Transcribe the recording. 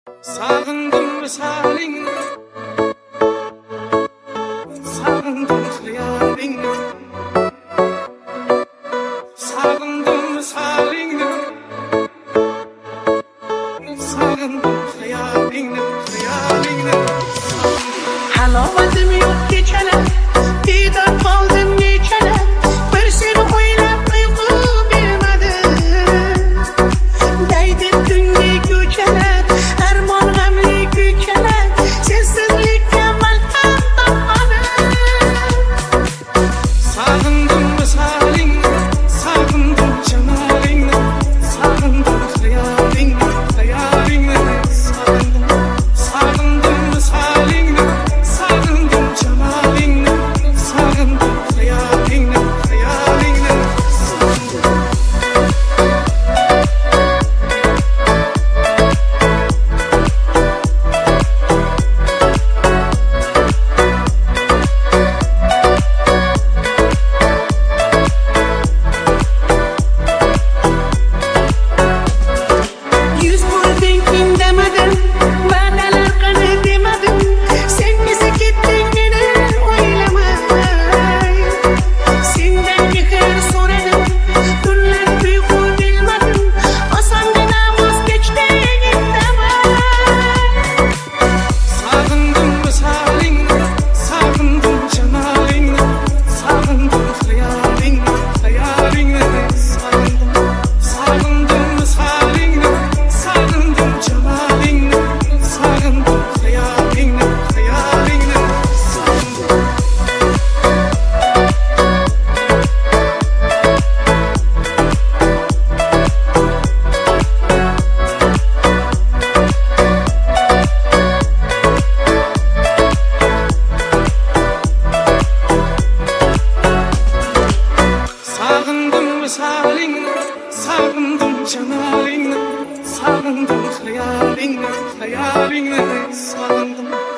Sağındım misalingni, sağındım xiyolingni, sağındım misalingni, sağındım xiyolingni, xiyolingni. Halovatim yo'q kechalar, diydor qoldim nechalar, bir seni o'ylab uyqu bermadi. Daydi tungi ko'chalar, armon g'amli ko'chalar, sensizlikka malham topmadim. Sağındım misalingni, sağındım jamolingni, sağındım xiyolingni, xiyolingni. Sağındım misalingni, sağındım jamolingni, sağındım xiyolingni, xiyolingni. Yüz buldun indemedim, va'dalar qildi demedim, sen esa ketding meni o'ylamay. Sendan mehr so'radim, tunlar uyqu bilmadim, osongina voz kechding indamay. Sağındım misalingni, sağındım jamolingni, sağındım xiyolingni, xiyolingni. Sağındım misalingni, sağındım jamolingni, sağındım xiyolingni, xiyolingni. Sağındım misalingni, sağındım jamolingni, sağındım xiyolingni, xiyolingni. Sağındım